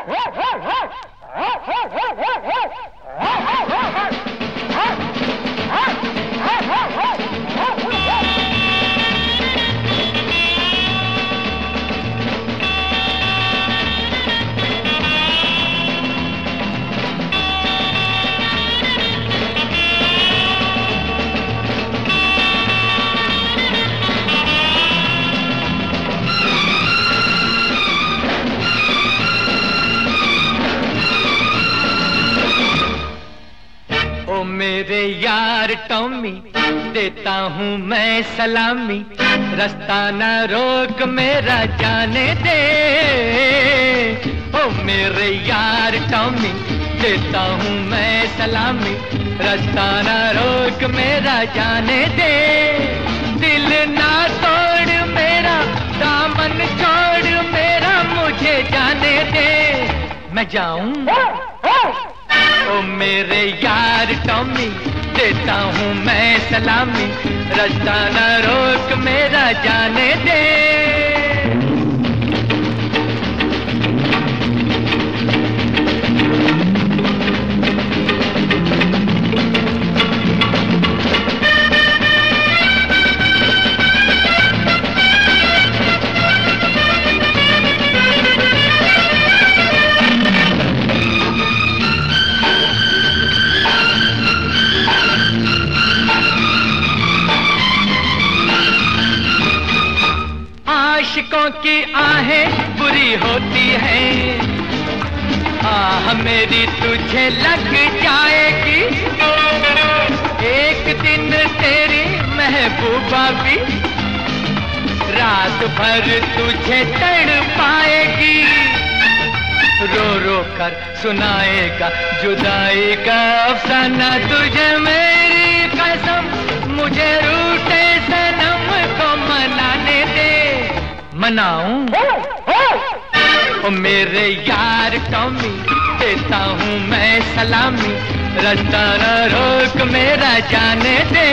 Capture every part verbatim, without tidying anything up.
मेरे यार टॉमी देता हूँ मैं सलामी, रास्ता न रोक मेरा जाने दे। ओ मेरे यार टॉमी देता हूँ मैं सलामी, रास्ता न रोक मेरा जाने दे। दिल ना तोड़ मेरा, दामन छोड़ मेरा, मुझे जाने दे। मैं जाऊं ओ मेरे यार टॉमी देता हूँ मैं सलामी, रास्ता न रोक मेरा जाने दे। आशिकों की आहें बुरी होती हैं, आह मेरी तुझे लग जाएगी। एक दिन तेरी महबूबा भी रात भर तुझे तड़ पाएगी। रो रो कर सुनाएगा जुदाई का अफसाना तुझे मेरी कसम, मुझे रूठे सनम को मनाने दे। मनाऊं ओ मेरे यार टॉमी देता हूँ मैं सलामी, रास्ता न रोक मेरा जाने दे।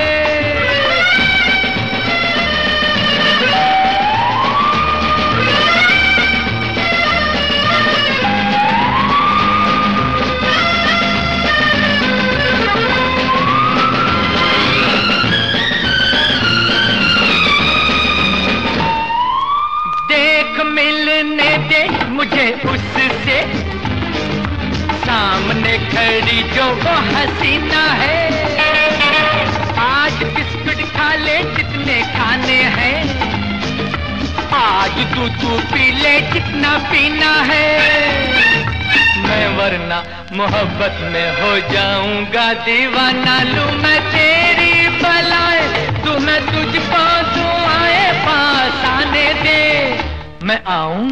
मिलने दे मुझे उससे, सामने खड़ी जो वो हसीना है। आज बिस्कुट खा ले जितने खाने हैं, आज दूध तू पी ले जितना पीना है। मैं वरना मोहब्बत में हो जाऊंगा दीवाना, लूं मैं तेरी बलाए तू न तुझको दुआएं पास आने दे। मैं आऊं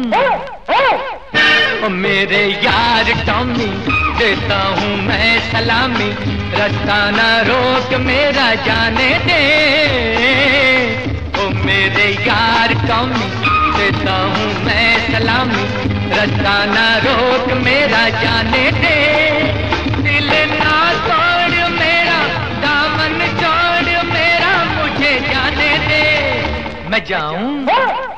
ओ मेरे यार टॉमी देता हूँ मैं सलामी, रास्ता न रोक मेरा जाने दे। ओ मेरे यार टॉमी देता हूँ मैं सलामी, रास्ता न रोक मेरा जाने दे। दिल ना तोड़ मेरा, दामन छोड़ मेरा, मुझे जाने दे। मैं जाऊं